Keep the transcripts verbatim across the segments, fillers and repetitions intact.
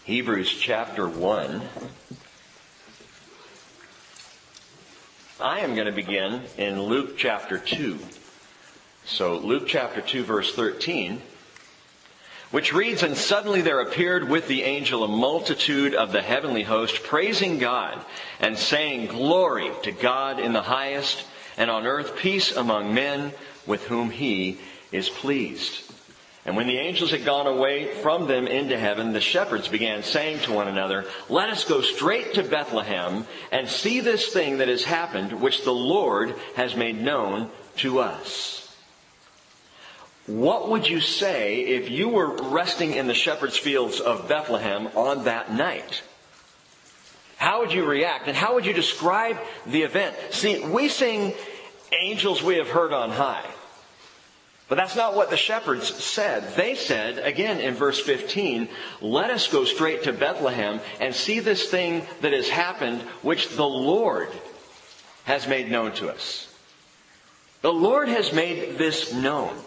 Hebrews chapter one. I am going to begin in Luke chapter two. So Luke chapter two verse thirteen, which reads, "And suddenly there appeared with the angel a multitude of the heavenly host, praising God and saying, 'Glory to God in the highest, and on earth peace among men with whom he is pleased.' And when the angels had gone away from them into heaven, the shepherds began saying to one another, 'Let us go straight to Bethlehem and see this thing that has happened, which the Lord has made known to us.'" What would you say if you were resting in the shepherd's fields of Bethlehem on that night? How would you react? And how would you describe the event? See, we sing "Angels we have heard on high." But that's not what the shepherds said. They said, again in verse fifteen, "Let us go straight to Bethlehem and see this thing that has happened, which the Lord has made known to us." The Lord has made this known.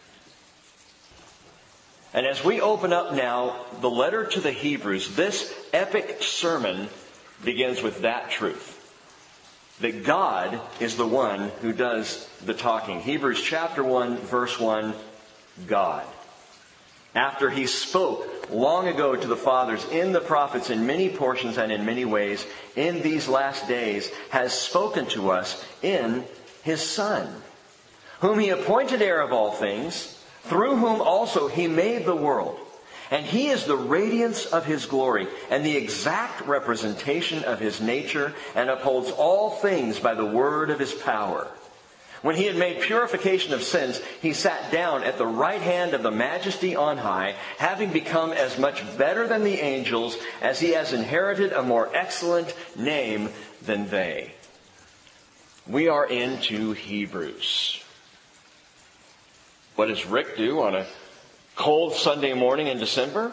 And as we open up now the letter to the Hebrews, this epic sermon begins with that truth. That God is the one who does the talking. Hebrews chapter one, verse one, God. After he spoke long ago to the fathers in the prophets in many portions and in many ways, in these last days has spoken to us in his Son, whom he appointed heir of all things, through whom also he made the world. And he is the radiance of his glory and the exact representation of his nature, and upholds all things by the word of his power. When he had made purification of sins, he sat down at the right hand of the Majesty on high, having become as much better than the angels, as he has inherited a more excellent name than they. We are into Hebrews. What does Rick do on a cold Sunday morning in December?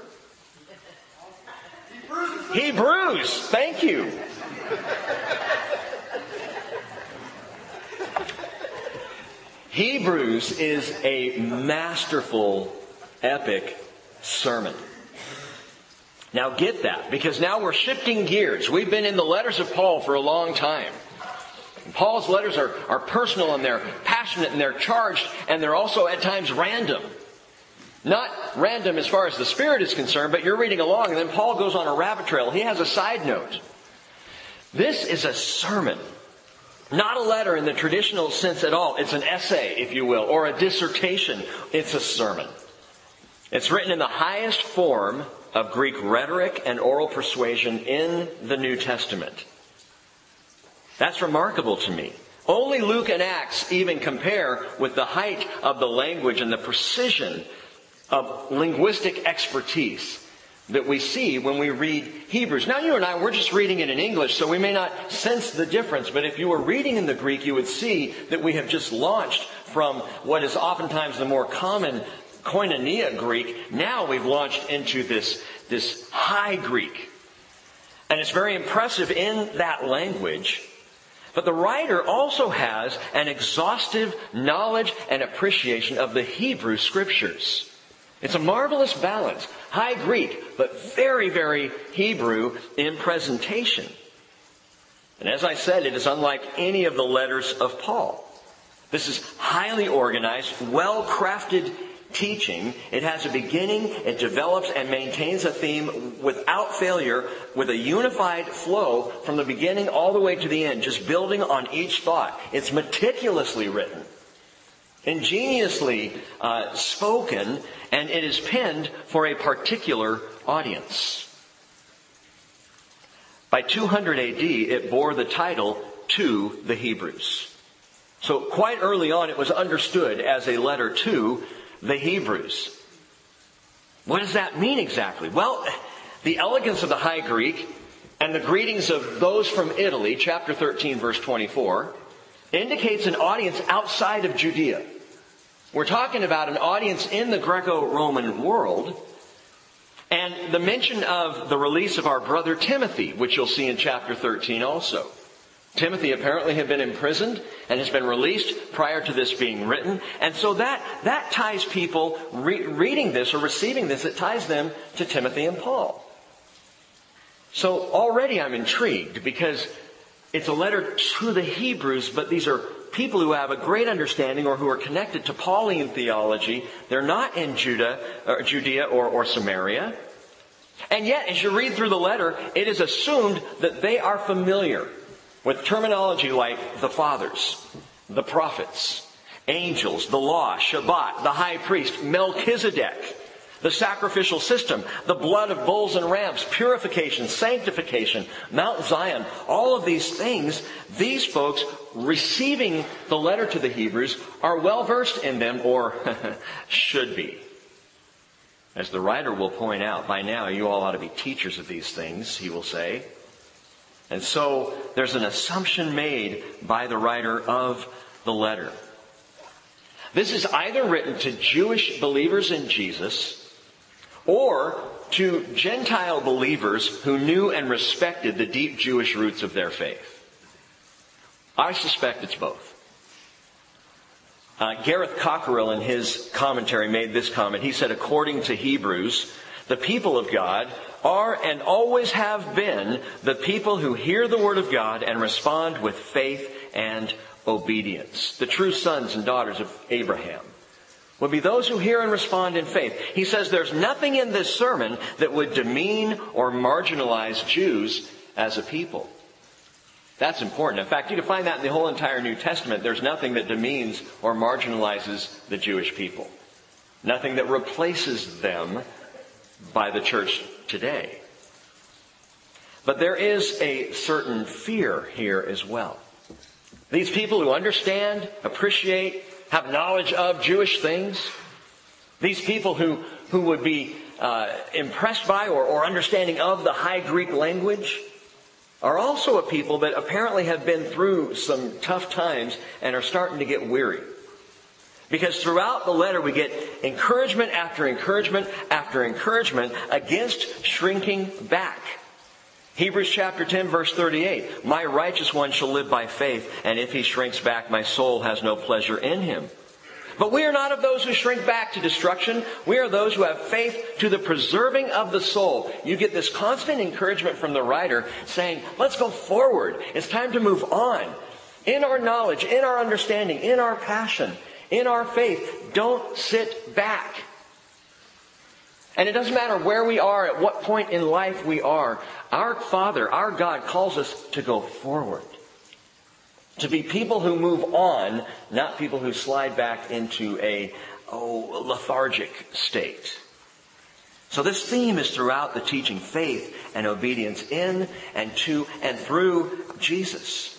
Hebrews. Thank you. Hebrews is a masterful, epic sermon. Now get that, because now we're shifting gears. We've been in the letters of Paul for a long time. Paul's letters are, are personal, and they're passionate, and they're charged, and they're also at times random. Not random as far as the Spirit is concerned, but you're reading along and then Paul goes on a rabbit trail. He has a side note. This is a sermon. Not a letter in the traditional sense at all. It's an essay, if you will, or a dissertation. It's a sermon. It's written in the highest form of Greek rhetoric and oral persuasion in the New Testament. That's remarkable to me. Only Luke and Acts even compare with the height of the language and the precision of linguistic expertise that we see when we read Hebrews. Now you and I, we're just reading it in English, so we may not sense the difference. But if you were reading in the Greek, you would see that we have just launched from what is oftentimes the more common koinonia Greek. Now we've launched into this, this high Greek. And it's very impressive in that language. But the writer also has an exhaustive knowledge and appreciation of the Hebrew Scriptures. It's a marvelous balance. High Greek, but very, very Hebrew in presentation. And as I said, it is unlike any of the letters of Paul. This is highly organized, well-crafted teaching. It has a beginning, it develops and maintains a theme without failure, with a unified flow from the beginning all the way to the end, just building on each thought. It's meticulously written, ingeniously uh, spoken, and it is penned for a particular audience. By two hundred A D, it bore the title To the Hebrews. So quite early on, it was understood as a letter to the Hebrews. What does that mean exactly? Well, the elegance of the High Greek and the greetings of those from Italy, chapter thirteen, verse twenty-four, indicates an audience outside of Judea. We're talking about an audience in the Greco-Roman world. And the mention of the release of our brother Timothy, which you'll see in chapter thirteen also. Timothy apparently had been imprisoned and has been released prior to this being written. And so that, that ties people re- reading this or receiving this, it ties them to Timothy and Paul. So already I'm intrigued because it's a letter to the Hebrews, but these are people who have a great understanding or who are connected to Pauline theology. They're not in Judah, or Judea or, or Samaria. And yet, as you read through the letter, it is assumed that they are familiar with terminology like the fathers, the prophets, angels, the law, Shabbat, the high priest, Melchizedek, the sacrificial system, the blood of bulls and rams, purification, sanctification, Mount Zion, all of these things, these folks receiving the letter to the Hebrews are well versed in them, or should be. As the writer will point out, by now you all ought to be teachers of these things, he will say. And so there's an assumption made by the writer of the letter. This is either written to Jewish believers in Jesus or to Gentile believers who knew and respected the deep Jewish roots of their faith. I suspect it's both. Uh, Gareth Cockerill in his commentary made this comment. He said, according to Hebrews, the people of God are and always have been the people who hear the word of God and respond with faith and obedience. The true sons and daughters of Abraham would be those who hear and respond in faith. He says there's nothing in this sermon that would demean or marginalize Jews as a people. That's important. In fact, you can find that in the whole entire New Testament. There's nothing that demeans or marginalizes the Jewish people. Nothing that replaces them by the church today. But there is a certain fear here as well. These people who understand, appreciate, have knowledge of Jewish things, these people who, who would be uh, impressed by or, or understanding of the High Greek language, are also a people that apparently have been through some tough times and are starting to get weary. Because throughout the letter we get encouragement after encouragement after encouragement against shrinking back. Hebrews chapter ten verse thirty-eight, my righteous one shall live by faith, and if he shrinks back, my soul has no pleasure in him. But we are not of those who shrink back to destruction. We are those who have faith to the preserving of the soul. You get this constant encouragement from the writer saying, let's go forward. It's time to move on. In our knowledge, in our understanding, in our passion, in our faith, don't sit back. And it doesn't matter where we are, at what point in life we are. Our Father, our God, calls us to go forward. To be people who move on, not people who slide back into a oh, lethargic state. So this theme is throughout the teaching, faith and obedience in and to and through Jesus.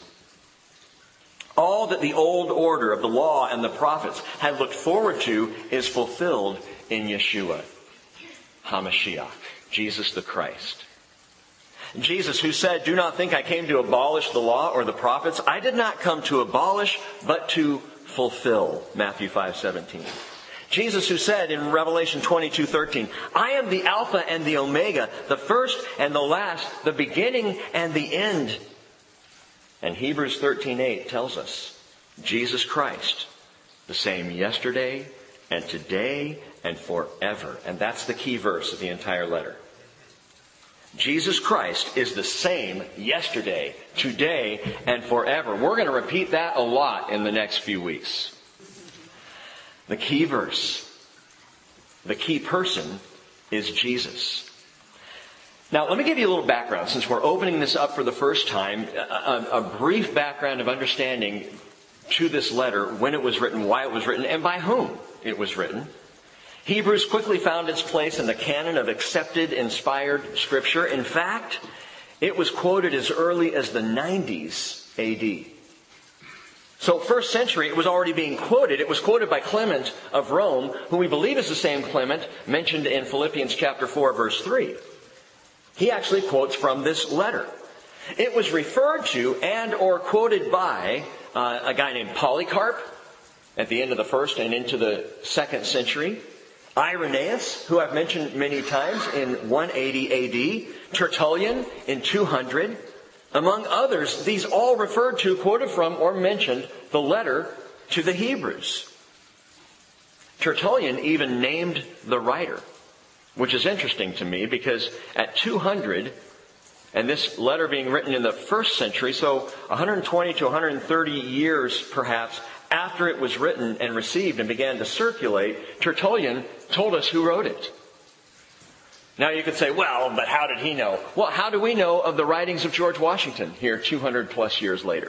All that the old order of the law and the prophets had looked forward to is fulfilled in Yeshua HaMashiach, Jesus the Christ. Jesus, who said, do not think I came to abolish the law or the prophets. I did not come to abolish, but to fulfill. Matthew five seventeen. Jesus, who said in Revelation twenty-two thirteen, I am the Alpha and the Omega, the first and the last, the beginning and the end. And Hebrews thirteen eight tells us, Jesus Christ, the same yesterday and today and forever. And that's the key verse of the entire letter. Jesus Christ is the same yesterday, today, and forever. We're going to repeat that a lot in the next few weeks. The key verse, the key person is Jesus. Now, let me give you a little background since we're opening this up for the first time. A, a brief background of understanding to this letter, when it was written, why it was written, and by whom it was written. Hebrews quickly found its place in the canon of accepted, inspired Scripture. In fact, it was quoted as early as the nineties A D. So first century, it was already being quoted. It was quoted by Clement of Rome, who we believe is the same Clement mentioned in Philippians chapter four, verse three. He actually quotes from this letter. It was referred to and or quoted by uh, a guy named Polycarp at the end of the first and into the second century. Irenaeus, who I've mentioned many times, in one eighty A D. Tertullian in two hundred. Among others, these all referred to, quoted from, or mentioned the letter to the Hebrews. Tertullian even named the writer, which is interesting to me because at two hundred And this letter being written in the first century, so one hundred twenty to one hundred thirty years perhaps after it was written and received and began to circulate, Tertullian told us who wrote it. Now you could say, well, but how did he know? Well, how do we know of the writings of George Washington here two hundred plus years later?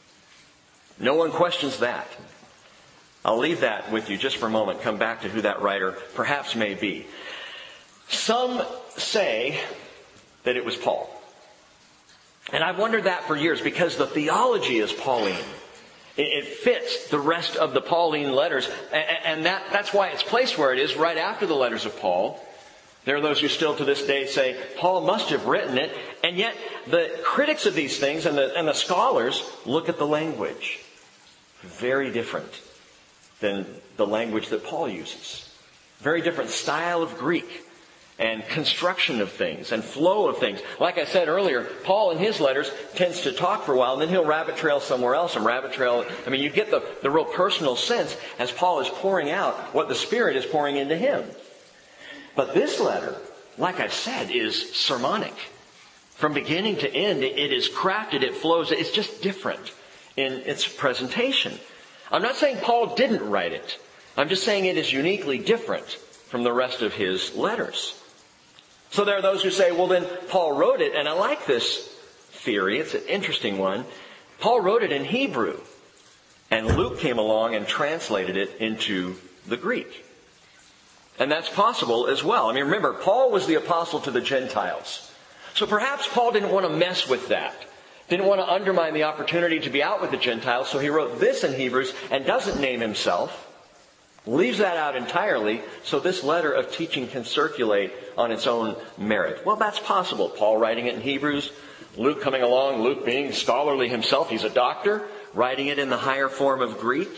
No one questions that. I'll leave that with you just for a moment. Come back to who that writer perhaps may be. Some say that it was Paul. And I've wondered that for years because the theology is Pauline. It fits the rest of the Pauline letters. And that, that's why it's placed where it is, right after the letters of Paul. There are those who still to this day say, Paul must have written it. And yet, the critics of these things and the, and the scholars look at the language. Very different than the language that Paul uses. Very different style of Greek. And construction of things and flow of things. Like I said earlier, Paul in his letters tends to talk for a while and then he'll rabbit trail somewhere else and rabbit trail. I mean, you get the, the real personal sense as Paul is pouring out what the Spirit is pouring into him. But this letter, like I said, is sermonic. From beginning to end, it is crafted, it flows, it's just different in its presentation. I'm not saying Paul didn't write it. I'm just saying it is uniquely different from the rest of his letters. So there are those who say, well then Paul wrote it, and I like this theory, it's an interesting one. Paul wrote it in Hebrew, and Luke came along and translated it into the Greek. And that's possible as well. I mean, remember, Paul was the apostle to the Gentiles. So perhaps Paul didn't want to mess with that. Didn't want to undermine the opportunity to be out with the Gentiles, so he wrote this in Hebrews and doesn't name himself. Leaves that out entirely, so this letter of teaching can circulate on its own merit. Well, that's possible. Paul writing it in Hebrews, Luke coming along, Luke being scholarly himself, he's a doctor, writing it in the higher form of Greek.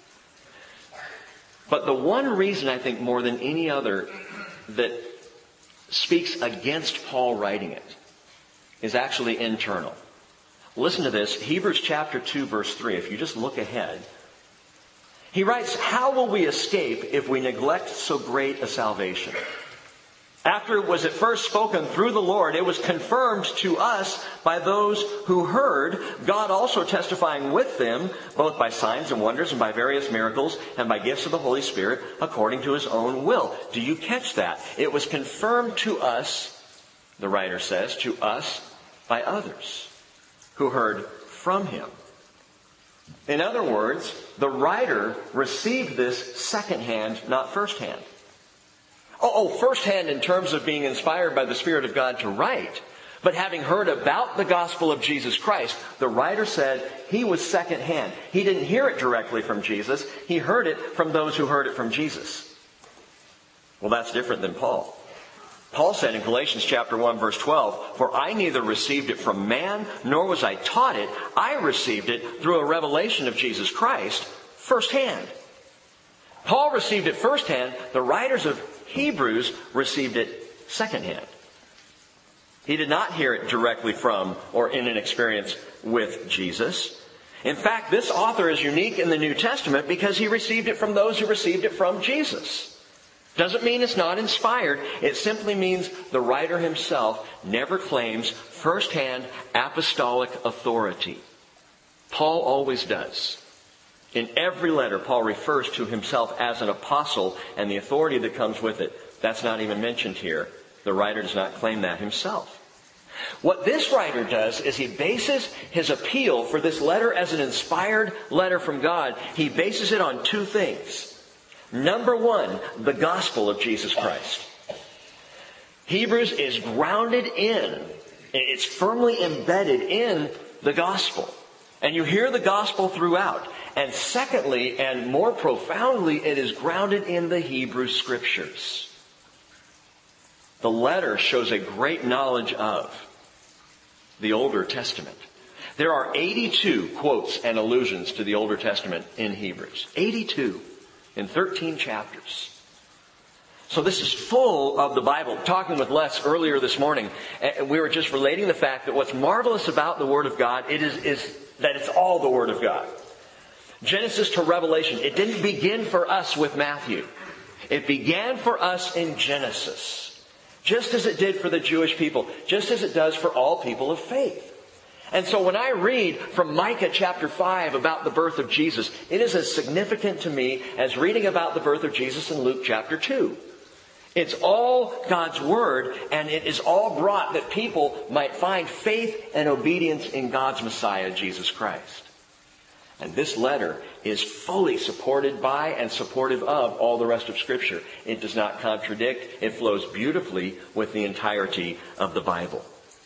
But the one reason, I think, more than any other, that speaks against Paul writing it is actually internal. Listen to this, Hebrews chapter two, verse three. If you just look ahead, he writes, how will we escape if we neglect so great a salvation? After it was at first spoken through the Lord, it was confirmed to us by those who heard, God also testifying with them, both by signs and wonders and by various miracles and by gifts of the Holy Spirit, according to his own will. Do you catch that? It was confirmed to us, the writer says, to us by others who heard from him. In other words, the writer received this secondhand, not firsthand. Oh, oh, firsthand in terms of being inspired by the Spirit of God to write. But having heard about the gospel of Jesus Christ, the writer said he was secondhand. He didn't hear it directly from Jesus. He heard it from those who heard it from Jesus. Well, that's different than Paul. Paul said in Galatians chapter one, verse twelve, for I neither received it from man, nor was I taught it. I received it through a revelation of Jesus Christ firsthand. Paul received it firsthand. The writers of Hebrews received it secondhand. He did not hear it directly from or in an experience with Jesus. In fact, this author is unique in the New Testament because he received it from those who received it from Jesus. Doesn't mean it's not inspired. It simply means the writer himself never claims firsthand apostolic authority. Paul always does. In every letter, Paul refers to himself as an apostle and the authority that comes with it. That's not even mentioned here. The writer does not claim that himself. What this writer does is he bases his appeal for this letter as an inspired letter from God. He bases it on two things. Number one, the gospel of Jesus Christ. Hebrews is grounded in, it's firmly embedded in the gospel. And you hear the gospel throughout. And secondly, and more profoundly, it is grounded in the Hebrew Scriptures. The letter shows a great knowledge of the Older Testament. There are eighty-two quotes and allusions to the Older Testament in Hebrews. eighty-two. In thirteen chapters. So this is full of the Bible. Talking with Les earlier this morning, we were just relating the fact that what's marvelous about the Word of God it is, is that it's all the Word of God. Genesis to Revelation. It didn't begin for us with Matthew. It began for us in Genesis. just as it did for the Jewish people, just as it does for all people of faith. And so when I read from Micah chapter five about the birth of Jesus, it is as significant to me as reading about the birth of Jesus in Luke chapter two. It's all God's Word, and it is all brought that people might find faith and obedience in God's Messiah, Jesus Christ. And this letter is fully supported by and supportive of all the rest of Scripture. It does not contradict. It flows beautifully with the entirety of the Bible.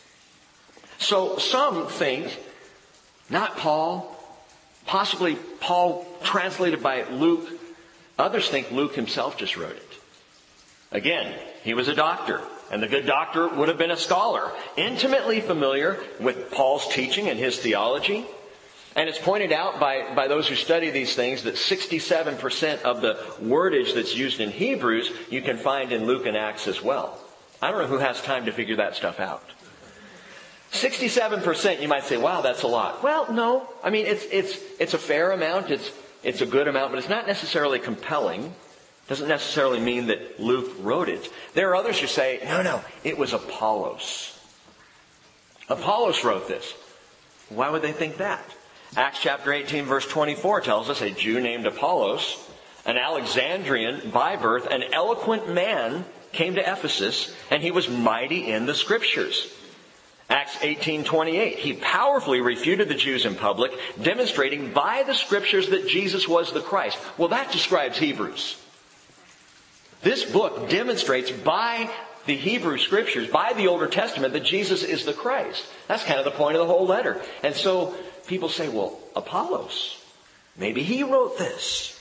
So some think, not Paul, possibly Paul translated by Luke. Others think Luke himself just wrote it. Again, he was a doctor, and the good doctor would have been a scholar, intimately familiar with Paul's teaching and his theology. And it's pointed out by, by those who study these things that sixty-seven percent of the wordage that's used in Hebrews you can find in Luke and Acts as well. I don't know who has time to figure that stuff out. sixty-seven percent, you might say, wow, that's a lot. Well, no. I mean, it's it's it's a fair amount. It's it's a good amount, but it's not necessarily compelling. Doesn't necessarily mean that Luke wrote it. There are others who say, no, no, it was Apollos. Apollos wrote this. Why would they think that? Acts chapter eighteen, verse twenty-four tells us a Jew named Apollos, an Alexandrian by birth, an eloquent man, came to Ephesus, and he was mighty in the Scriptures. Acts eighteen twenty-eight, he powerfully refuted the Jews in public, demonstrating by the Scriptures that Jesus was the Christ. Well, that describes Hebrews. This book demonstrates by the Hebrew Scriptures, by the Older Testament, that Jesus is the Christ. That's kind of the point of the whole letter. And so people say, well, Apollos, maybe he wrote this.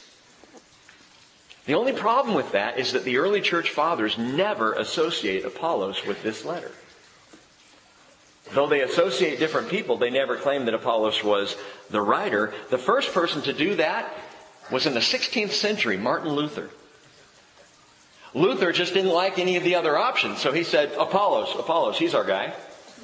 The only problem with that is that the early church fathers never associate Apollos with this letter. Though they associate different people, they never claim that Apollos was the writer. The first person to do that was in the sixteenth century, Martin Luther. Luther just didn't like any of the other options, so he said, Apollos, Apollos, he's our guy.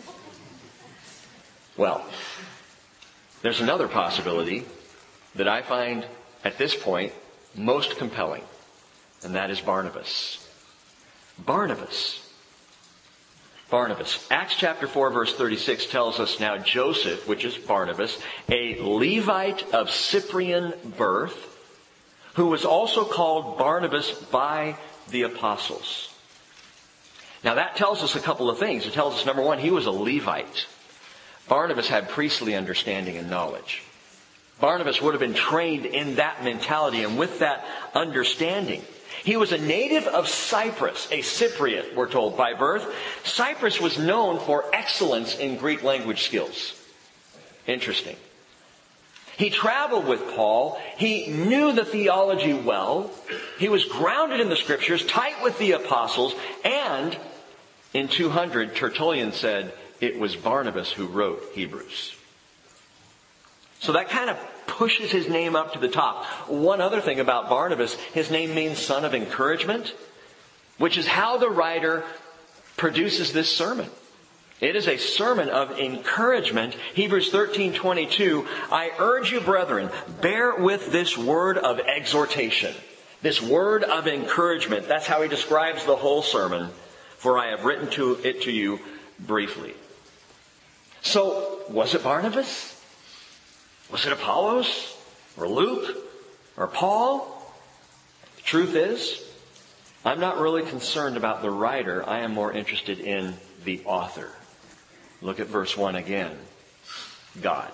Well, there's another possibility that I find at this point most compelling, and that is Barnabas. Barnabas. Barnabas. Acts chapter four, verse thirty-six tells us now Joseph, which is Barnabas, a Levite of Cyprian birth, who was also called Barnabas by the apostles. Now that tells us a couple of things. It tells us, number one, he was a Levite. Barnabas had priestly understanding and knowledge. Barnabas would have been trained in that mentality and with that understanding. He was a native of Cyprus, a Cypriot, we're told, by birth. Cyprus was known for excellence in Greek language skills. Interesting. He traveled with Paul. He knew the theology well. He was grounded in the Scriptures, tight with the apostles, and in two hundred, Tertullian said it was Barnabas who wrote Hebrews. So that kind of pushes his name up to the top. One other thing about Barnabas, his name means son of encouragement, which is how the writer produces this sermon. It is a sermon of encouragement. Hebrews thirteen twenty-two, I urge you, brethren, bear with this word of exhortation. This word of encouragement. That's how he describes the whole sermon. For I have written to it to you briefly. So, was it Barnabas? Was it Apollos? Or Luke? Or Paul? The truth is, I'm not really concerned about the writer. I am more interested in the author. Look at verse one again. God.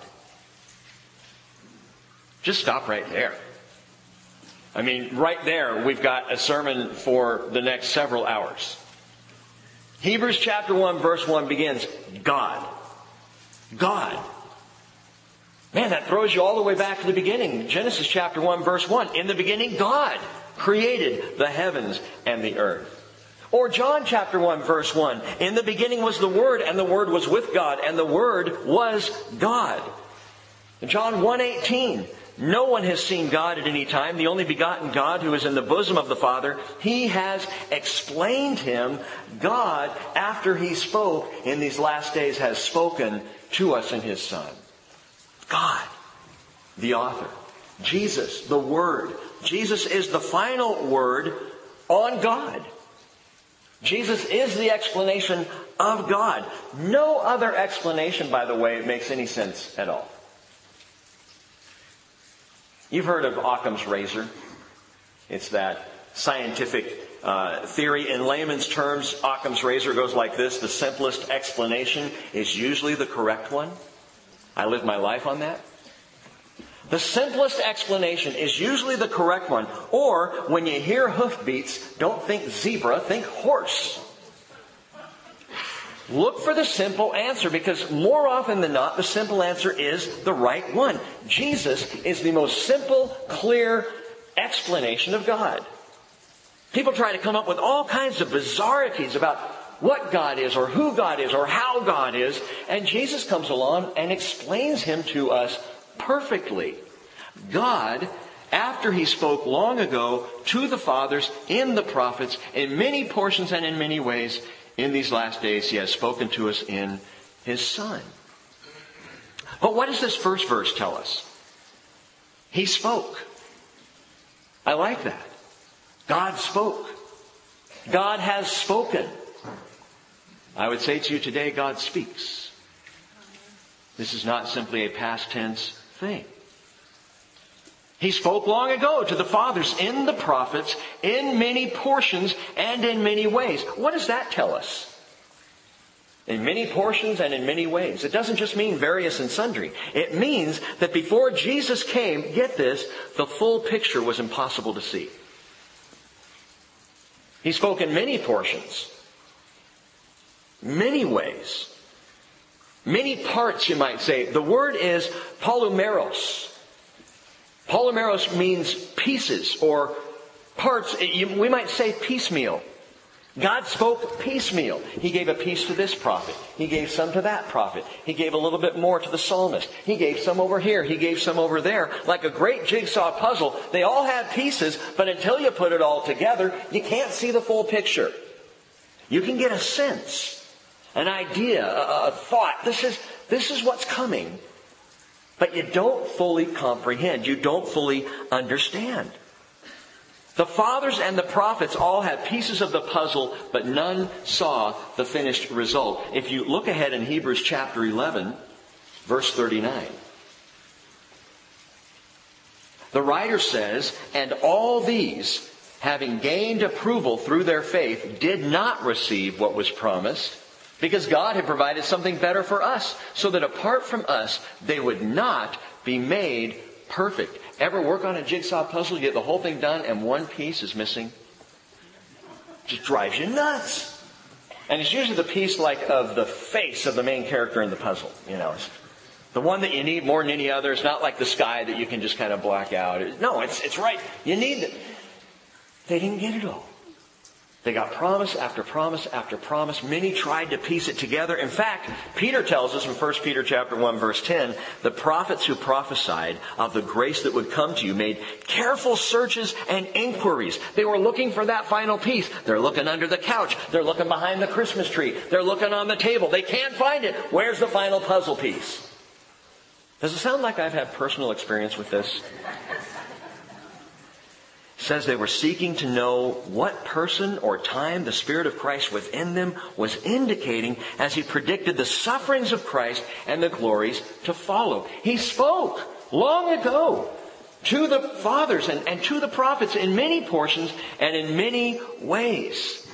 Just stop right there. I mean, right there, we've got a sermon for the next several hours. Hebrews chapter one, verse one begins, God. God. Man, that throws you all the way back to the beginning. Genesis chapter one, verse one. In the beginning, God created the heavens and the earth. Or John chapter one, verse one. In the beginning was the Word, and the Word was with God, and the Word was God. John one eighteen. No one has seen God at any time. The only begotten God who is in the bosom of the Father. He has explained Him. God, after He spoke in these last days, has spoken to us in His Son. God, the author. Jesus, the Word. Jesus is the final word on God. Jesus is the explanation of God. No other explanation, by the way, makes any sense at all. You've heard of Occam's razor. It's that scientific uh, theory. In layman's terms, Occam's razor goes like this. The simplest explanation is usually the correct one. I live my life on that. The simplest explanation is usually the correct one. Or, when you hear hoofbeats, don't think zebra, think horse. Look for the simple answer, because more often than not, the simple answer is the right one. Jesus is the most simple, clear explanation of God. People try to come up with all kinds of bizarrities about what God is, or who God is, or how God is, and Jesus comes along and explains Him to us perfectly. God, after He spoke long ago to the fathers in the prophets, in many portions and in many ways, in these last days He has spoken to us in His Son. But what does this first verse tell us? He spoke. I like that. God spoke. God has spoken. I would say to you today, God speaks. This is not simply a past tense thing. He spoke long ago to the fathers in the prophets in many portions and in many ways. What does that tell us? In many portions and in many ways. It doesn't just mean various and sundry. It means that before Jesus came, get this, the full picture was impossible to see. He spoke in many portions, many ways, many parts, you might say. The word is polymeros. Polymeros means pieces or parts. We might say piecemeal. God spoke piecemeal. He gave a piece to this prophet. He gave some to that prophet. He gave a little bit more to the psalmist. He gave some over here. He gave some over there. Like a great jigsaw puzzle, they all have pieces, but until you put it all together, you can't see the full picture. You can get a sense, an idea, a, a thought. This is, this is what's coming. But you don't fully comprehend. You don't fully understand. The fathers and the prophets all had pieces of the puzzle, but none saw the finished result. If you look ahead in Hebrews chapter eleven, verse thirty-nine. The writer says, "And all these, having gained approval through their faith, did not receive what was promised, because God had provided something better for us, so that apart from us, they would not be made perfect." Ever work on a jigsaw puzzle, you get the whole thing done, and one piece is missing? Just drives you nuts. And it's usually the piece like of the face of the main character in the puzzle. You know, it's the one that you need more than any other. It's not like the sky that you can just kind of black out. No, it's it's right. You need it. They didn't get it all. They got promise after promise after promise. Many tried to piece it together. In fact, Peter tells us in First Peter chapter one, verse ten, the prophets who prophesied of the grace that would come to you made careful searches and inquiries. They were looking for that final piece. They're looking under the couch. They're looking behind the Christmas tree. They're looking on the table. They can't find it. Where's the final puzzle piece? Does it sound like I've had personal experience with this? Says they were seeking to know what person or time the Spirit of Christ within them was indicating as He predicted the sufferings of Christ and the glories to follow. He spoke long ago to the fathers and, and to the prophets in many portions and in many ways.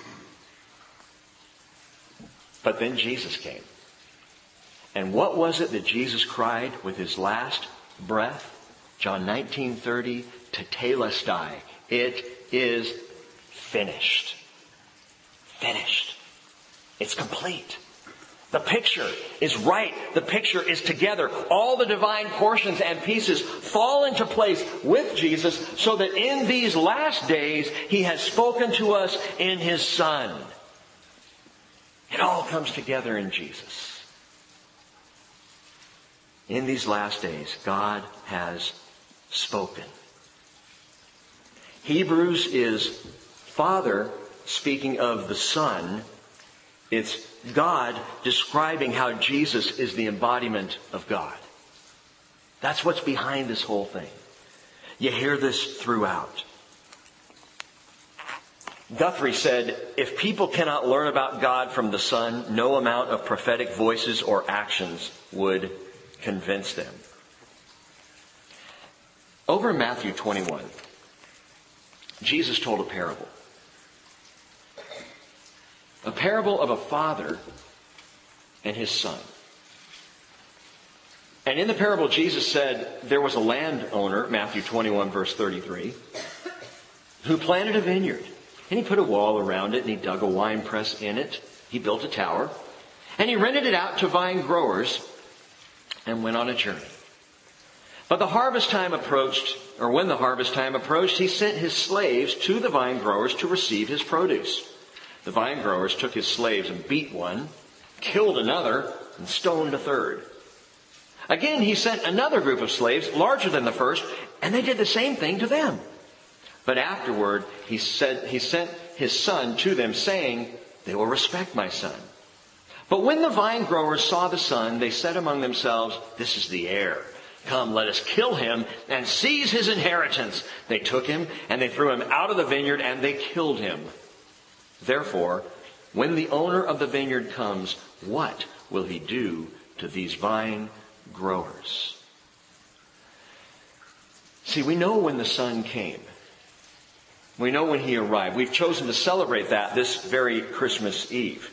But then Jesus came. And what was it that Jesus cried with His last breath? John nineteen thirty, tetelestai. It is finished. Finished. It's complete. The picture is right. The picture is together. All the divine portions and pieces fall into place with Jesus so that in these last days He has spoken to us in His Son. It all comes together in Jesus. In these last days, God has spoken. Hebrews is Father speaking of the Son. It's God describing how Jesus is the embodiment of God. That's what's behind this whole thing. You hear this throughout. Guthrie said, if people cannot learn about God from the Son, no amount of prophetic voices or actions would convince them. Over in Matthew twenty-one, Jesus told a parable. A parable of a father and his son. And in the parable, Jesus said there was a landowner, Matthew twenty-one, verse thirty-three, who planted a vineyard. And he put a wall around it, and he dug a wine press in it. He built a tower. And he rented it out to vine growers and went on a journey. But the harvest time approached, or when the harvest time approached, he sent his slaves to the vine growers to receive his produce. The vine growers took his slaves and beat one, killed another, and stoned a third. Again, he sent another group of slaves, larger than the first, and they did the same thing to them. But afterward, he said, he sent his son to them, saying, they will respect my son. But when the vine growers saw the son, they said among themselves, this is the heir. Come, let us kill him and seize his inheritance. They took him and they threw him out of the vineyard and they killed him. Therefore, when the owner of the vineyard comes, what will he do to these vine growers? See, we know when the son came. We know when he arrived. We've chosen to celebrate that this very Christmas Eve.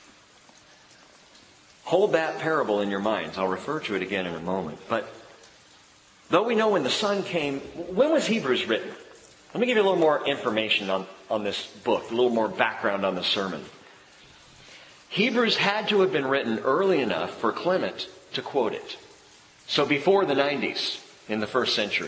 Hold that parable in your minds. I'll refer to it again in a moment. But though we know when the son came, when was Hebrews written? Let me give you a little more information on, on this book, a little more background on the sermon. Hebrews had to have been written early enough for Clement to quote it. So before the nineties in the first century.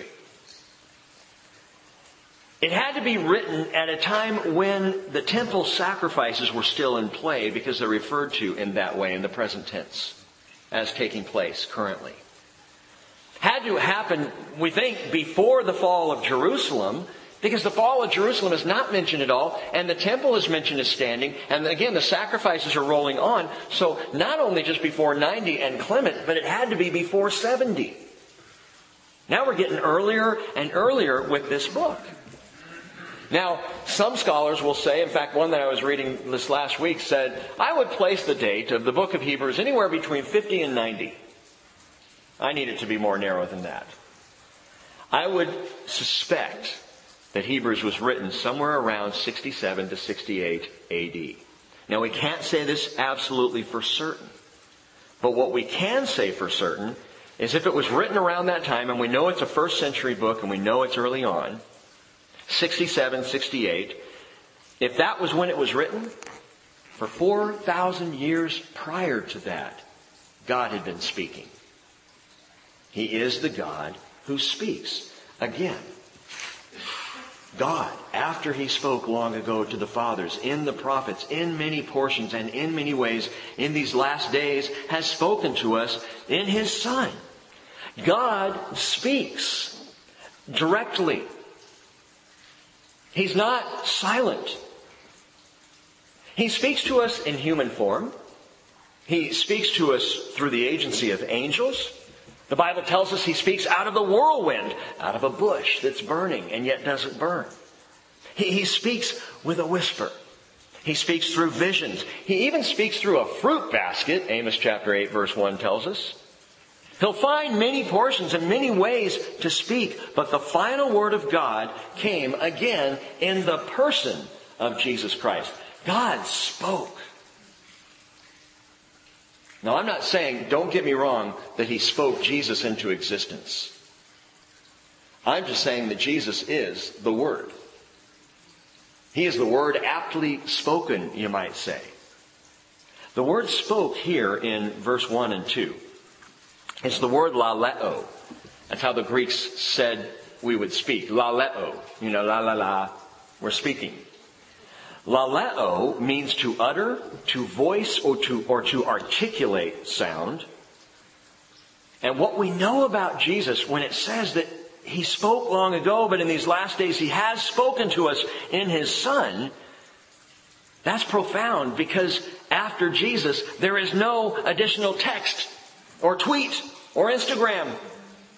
It had to be written at a time when the temple sacrifices were still in play, because they're referred to in that way in the present tense as taking place currently. Had to happen, we think, before the fall of Jerusalem, because the fall of Jerusalem is not mentioned at all, and the temple is mentioned as standing, and again, the sacrifices are rolling on. So not only just before ninety and Clement, but it had to be before seventy. Now we're getting earlier and earlier with this book. Now, some scholars will say, in fact, one that I was reading this last week said, I would place the date of the book of Hebrews anywhere between fifty and ninety. I need it to be more narrow than that. I would suspect that Hebrews was written somewhere around sixty-seven to sixty-eight A D. Now, we can't say this absolutely for certain. But what we can say for certain is if it was written around that time, and we know it's a first century book and we know it's early on, sixty-seven, sixty-eight, if that was when it was written, for four thousand years prior to that, God had been speaking. He is the God who speaks. Again, God, after He spoke long ago to the fathers, in the prophets, in many portions and in many ways, in these last days, has spoken to us in His Son. God speaks directly. He's not silent. He speaks to us in human form. He speaks to us through the agency of angels. The Bible tells us He speaks out of the whirlwind, out of a bush that's burning and yet doesn't burn. He, he speaks with a whisper. He speaks through visions. He even speaks through a fruit basket, Amos chapter eight verse one tells us. He'll find many portions and many ways to speak, but the final word of God came again in the person of Jesus Christ. God spoke. Now, I'm not saying, don't get me wrong, that He spoke Jesus into existence. I'm just saying that Jesus is the Word. He is the Word aptly spoken, you might say. The word spoke here in verse one and two. It's the word laleo. That's how the Greeks said we would speak. Laleo. You know, la la la. We're speaking. Laleo means to utter, to voice, or to, or to articulate sound. And what we know about Jesus when it says that He spoke long ago, but in these last days He has spoken to us in His Son, that's profound, because after Jesus there is no additional text or tweet or Instagram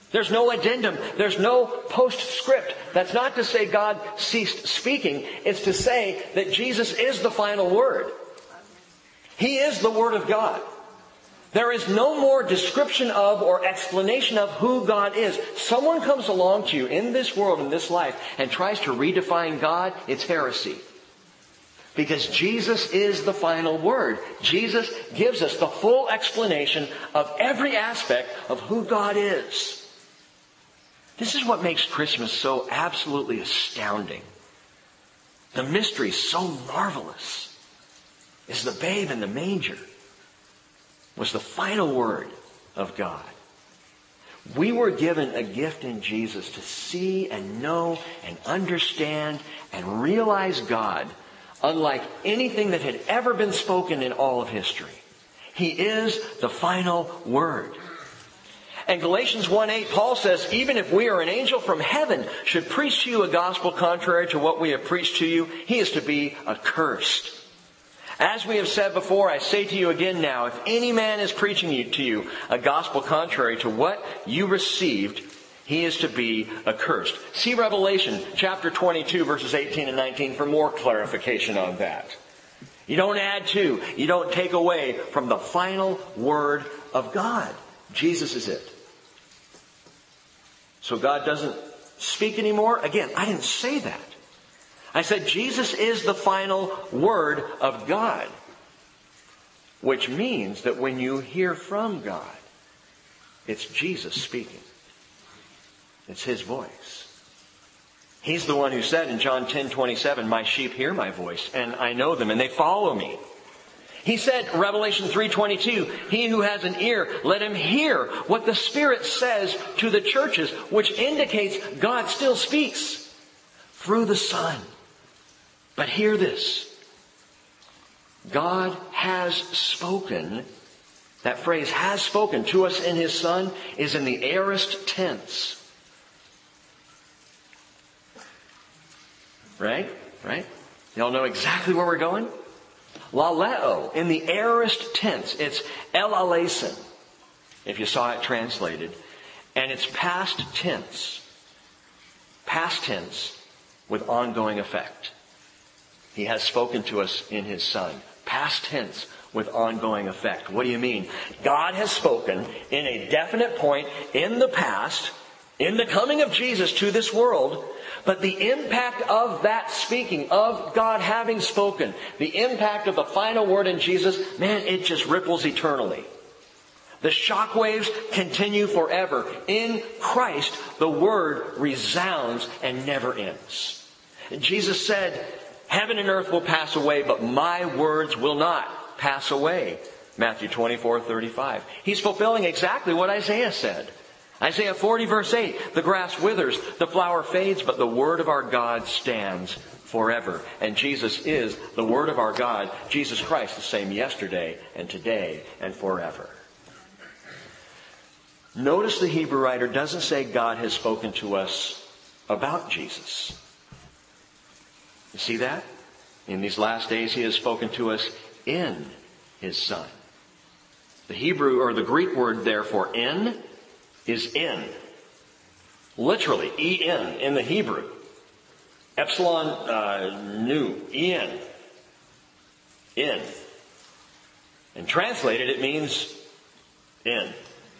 There's no addendum. There's no postscript. That's not to say God ceased speaking. It's to say that Jesus is the final word. He is the Word of God. There is no more description of or explanation of who God is. Someone comes along to you in this world, in this life, and tries to redefine God, it's heresy. Because Jesus is the final word. Jesus gives us the full explanation of every aspect of who God is. This is what makes Christmas so absolutely astounding. The mystery so marvelous is the babe in the manger was the final word of God. We were given a gift in Jesus to see and know and understand and realize God unlike anything that had ever been spoken in all of history. He is the final word. And Galatians one eight, Paul says, even if we or an angel from heaven should preach to you a gospel contrary to what we have preached to you, he is to be accursed. As we have said before, I say to you again now, if any man is preaching you, to you a gospel contrary to what you received, he is to be accursed. See Revelation chapter twenty-two, verses eighteen and nineteen for more clarification on that. You don't add to, you don't take away from the final word of God. Jesus is it. So God doesn't speak anymore? Again, I didn't say that. I said Jesus is the final word of God. Which means that when you hear from God, it's Jesus speaking. It's His voice. He's the one who said in John ten twenty-seven, my sheep hear my voice, and I know them, and they follow me. He said, Revelation three twenty-two, he who has an ear, let him hear what the Spirit says to the churches, which indicates God still speaks through the Son. But hear this. God has spoken. That phrase, has spoken to us in His Son, is in the aorist tense. Right? Right? Y'all know exactly where we're going? Laleo, in the aorist tense, it's elaleisen, if you saw it translated. And it's past tense. Past tense with ongoing effect. He has spoken to us in His Son. Past tense with ongoing effect. What do you mean? God has spoken in a definite point in the past, in the coming of Jesus to this world, but the impact of that speaking, of God having spoken, the impact of the final word in Jesus, man, it just ripples eternally. The shockwaves continue forever. In Christ, the word resounds and never ends. Jesus said, heaven and earth will pass away, but my words will not pass away. Matthew twenty-four thirty-five. He's fulfilling exactly what Isaiah said. Isaiah forty verse eight, the grass withers, the flower fades, but the word of our God stands forever. And Jesus is the word of our God, Jesus Christ, the same yesterday and today and forever. Notice the Hebrew writer doesn't say God has spoken to us about Jesus. You see that? In these last days, He has spoken to us in His Son. The Hebrew or the Greek word there for in is in. Literally, E-N in the Hebrew. Epsilon uh, nu, E-N. In. And translated, it means in.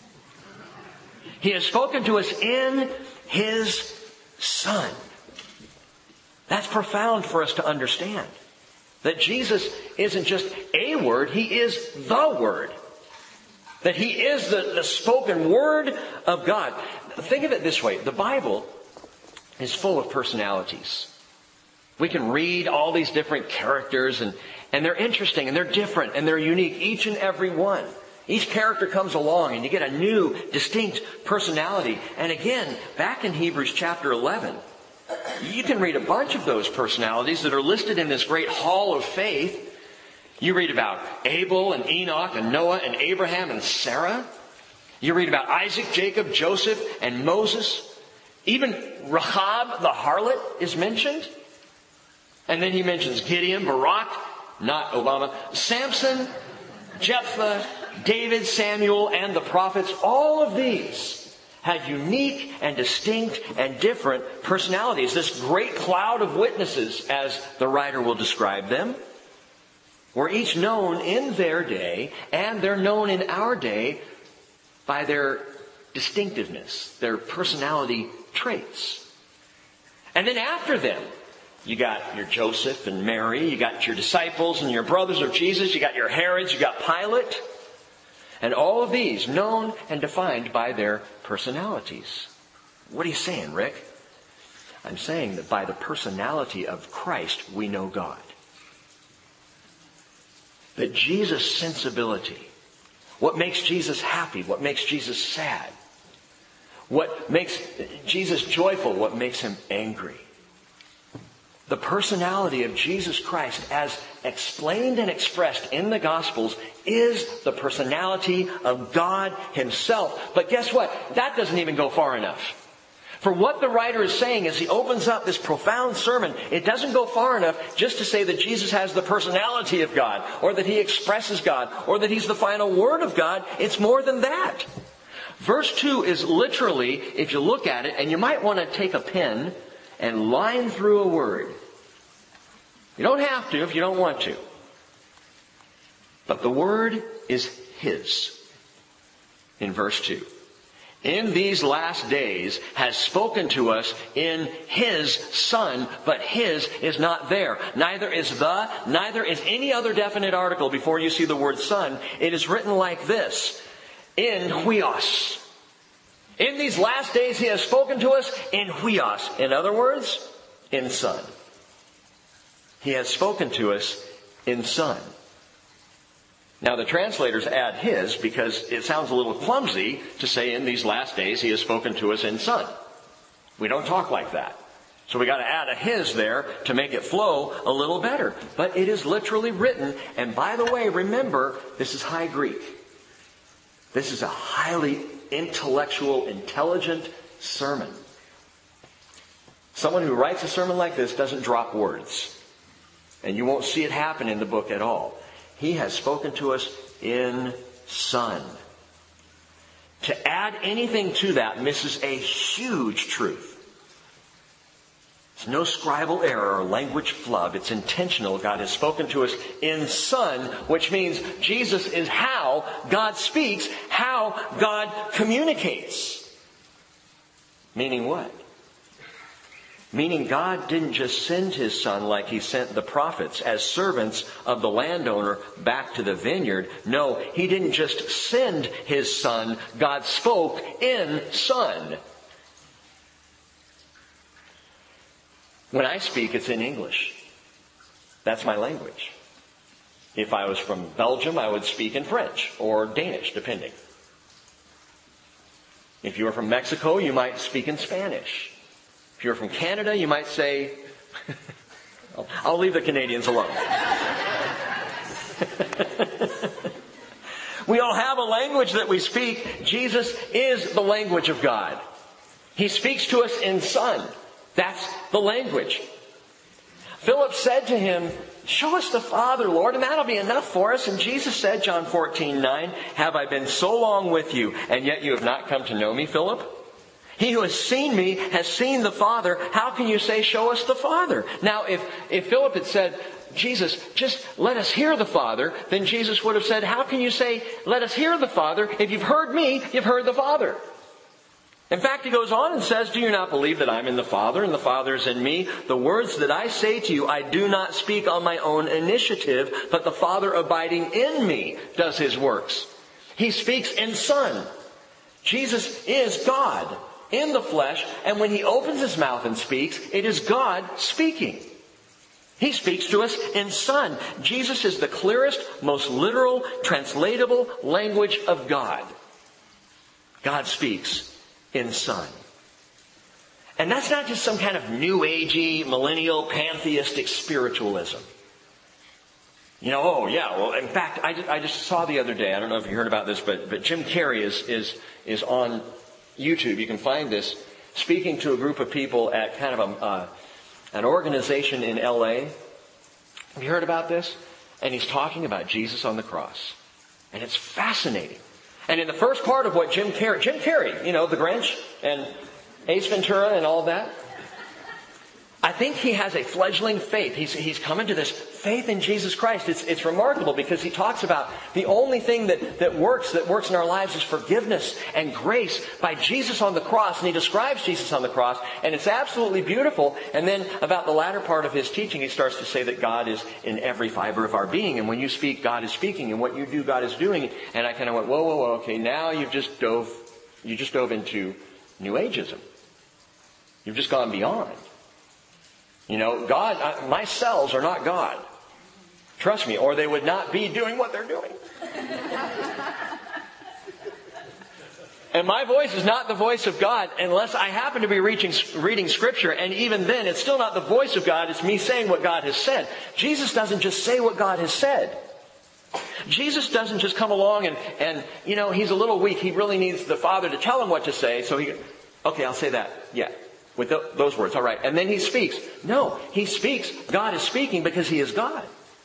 He has spoken to us in His Son. That's profound for us to understand. That Jesus isn't just a word, He is the Word. That He is the, the spoken Word of God. Think of it this way. The Bible is full of personalities. We can read all these different characters and, and they're interesting and they're different and they're unique, each and every one. Each character comes along and you get a new, distinct personality. And again, back in Hebrews chapter eleven, you can read a bunch of those personalities that are listed in this great hall of faith. You read about Abel and Enoch and Noah and Abraham and Sarah. You read about Isaac, Jacob, Joseph, and Moses. Even Rahab the harlot is mentioned. And then he mentions Gideon, Barak, not Obama, Samson, Jephthah, David, Samuel, and the prophets. All of these had unique and distinct and different personalities. This great cloud of witnesses, as the writer will describe them, were each known in their day, and they're known in our day by their distinctiveness, their personality traits. And then after them, you got your Joseph and Mary, you got your disciples and your brothers of Jesus, you got your Herods, you got Pilate. And all of these known and defined by their personalities. What are you saying, Rick? I'm saying that by the personality of Christ, we know God. That Jesus' sensibility, what makes Jesus happy, what makes Jesus sad, what makes Jesus joyful, what makes him angry. The personality of Jesus Christ, as explained and expressed in the Gospels, is the personality of God himself. But guess what? That doesn't even go far enough. For what the writer is saying as he opens up this profound sermon, it doesn't go far enough just to say that Jesus has the personality of God, or that he expresses God, or that he's the final word of God. It's more than that. Verse two is literally, if you look at it, and you might want to take a pen and line through a word. You don't have to if you don't want to. But the word is his. In verse two. In these last days has spoken to us in his Son, but his is not there. Neither is the, neither is any other definite article before you see the word Son. It is written like this. In huios. In these last days he has spoken to us in huios. In other words, in Son. He has spoken to us in Son. Now the translators add his because it sounds a little clumsy to say in these last days he has spoken to us in Son. We don't talk like that. So we got to add a his there to make it flow a little better. But it is literally written. And by the way, remember, this is High Greek. This is a highly intellectual, intelligent sermon. Someone who writes a sermon like this doesn't drop words. And you won't see it happen in the book at all. He has spoken to us in Son. To add anything to that misses a huge truth. It's no scribal error or language flub. It's intentional. God has spoken to us in Son, which means Jesus is how God speaks, how God communicates. Meaning what? Meaning God didn't just send his Son like he sent the prophets as servants of the landowner back to the vineyard. No, he didn't just send his Son. God spoke in Son. When I speak, it's in English. That's my language. If I was from Belgium, I would speak in French or Danish, depending. If you were from Mexico, you might speak in Spanish. If you're from Canada, you might say, I'll leave the Canadians alone. We all have a language that we speak. Jesus is the language of God. He speaks to us in Son. That's the language. Philip said to him, show us the Father, Lord, and that'll be enough for us. And Jesus said, John fourteen nine, have I been so long with you, and yet you have not come to know me, Philip? He who has seen me has seen the Father. How can you say, show us the Father? Now, if, if Philip had said, Jesus, just let us hear the Father, then Jesus would have said, how can you say, let us hear the Father? If you've heard me, you've heard the Father. In fact, he goes on and says, do you not believe that I'm in the Father and the Father is in me? The words that I say to you, I do not speak on my own initiative, but the Father abiding in me does his works. He speaks in Son. Jesus is God in the flesh, and when he opens his mouth and speaks, it is God speaking. He speaks to us in Son. Jesus is the clearest, most literal, translatable language of God. God speaks in Son. And that's not just some kind of new agey, millennial, pantheistic spiritualism. You know, oh yeah, well, in fact, I just, I just saw the other day, I don't know if you heard about this, but, but Jim Carrey is, is, is on YouTube. You can find this, speaking to a group of people at kind of a, uh, an organization in L A. Have you heard about this? And he's talking about Jesus on the cross. And it's fascinating. And in the first part of what Jim Carrey, Jim Carrey, you know, The Grinch and Ace Ventura and all that, I think he has a fledgling faith. He's, he's come into this faith in Jesus Christ. It's, it's remarkable because he talks about the only thing that, that works, that works in our lives is forgiveness and grace by Jesus on the cross. And he describes Jesus on the cross, and it's absolutely beautiful. And then about the latter part of his teaching, he starts to say that God is in every fiber of our being. And when you speak, God is speaking. And what you do, God is doing. And I kind of went, whoa, whoa, whoa, okay, now you've just dove, you just dove into New Ageism. You've just gone beyond. You know, God, my cells are not God. Trust me, or they would not be doing what they're doing. And my voice is not the voice of God unless I happen to be reaching, reading Scripture. And even then, it's still not the voice of God. It's me saying what God has said. Jesus doesn't just say what God has said. Jesus doesn't just come along and, and you know, he's a little weak. He really needs the Father to tell him what to say. So he, okay, I'll say that. Yeah. With those words, all right. And then he speaks. No, he speaks. God is speaking because he is God.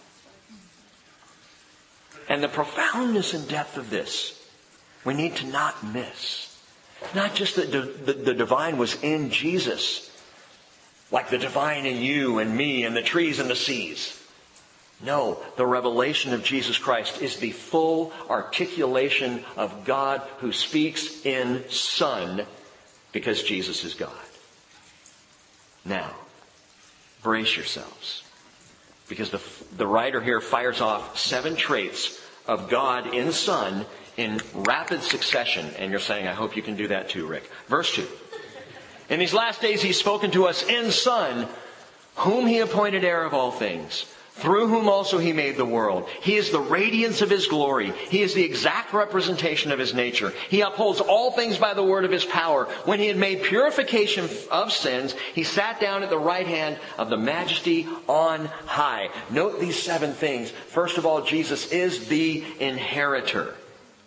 And the profoundness and depth of this, we need to not miss. Not just that the, the, the divine was in Jesus, like the divine in you and me and the trees and the seas. No, the revelation of Jesus Christ is the full articulation of God who speaks in Son because Jesus is God. Now, brace yourselves, because the, the writer here fires off seven traits of God in Son in rapid succession. And you're saying, I hope you can do that too, Rick. Verse two. In these last days he's spoken to us in Son, whom he appointed heir of all things, through whom also he made the world. He is the radiance of his glory. He is the exact representation of his nature. He upholds all things by the word of his power. When he had made purification of sins, he sat down at the right hand of the Majesty on high. Note these seven things. First of all, Jesus is the inheritor,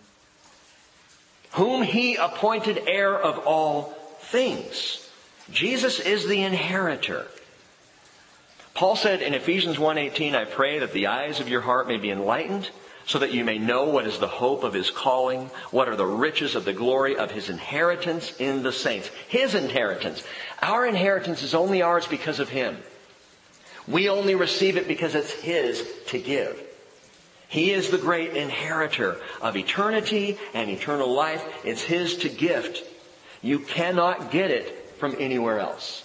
whom he appointed heir of all things. Jesus is the inheritor. Paul said in Ephesians one eighteen, I pray that the eyes of your heart may be enlightened, so that you may know what is the hope of his calling, what are the riches of the glory of his inheritance in the saints. His inheritance. Our inheritance is only ours because of him. We only receive it because it's his to give. He is the great inheritor of eternity and eternal life. It's his to gift. You cannot get it from anywhere else.